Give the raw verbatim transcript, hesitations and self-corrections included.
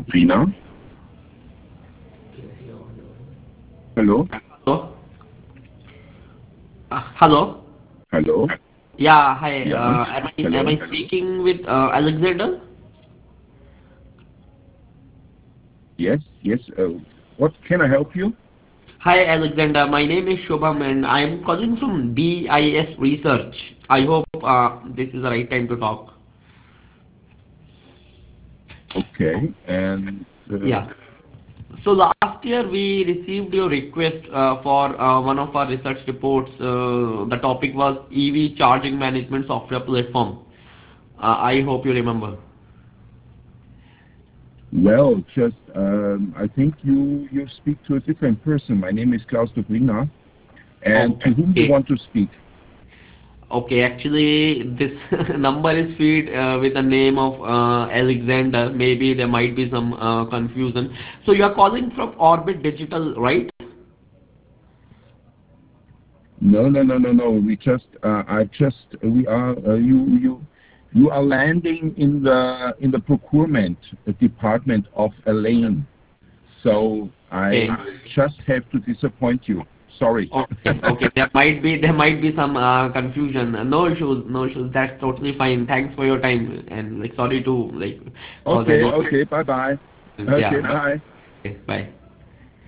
Rina. Hello. Hello. Uh, hello. Hello. Yeah. Hi. Yeah. Uh, am I am Hello. I speaking with uh, Alexander? Yes. Yes. Uh, what can I help you? Hi, Alexander. My name is Shubham, and I'm calling from B I S Research. I hope uh, this is the right time to talk. Okay. And uh, Yeah. So last year we received your request uh, for uh, one of our research reports. Uh, the topic was E V charging management software platform. Uh, I hope you remember. well, just um, I think you you speak to a different person. My name is Klaus Dobrina. And to whom you Okay. want to speak? Okay, actually, this number is feed uh, with the name of uh, Alexander. Maybe there might be some uh, confusion. So you are calling from Orbit Digital, right? No, no, no, no, no. We just uh, I just we are uh, you you you are landing in the in the procurement department of Elaine. So I Okay. just have to disappoint you. Sorry. Okay. Okay. There might be there might be some uh, confusion. No issues. No issues. That's totally fine. Thanks for your time. And like, sorry to like cause Okay, any. okay, bye bye. Okay, Yeah. bye. Okay, bye.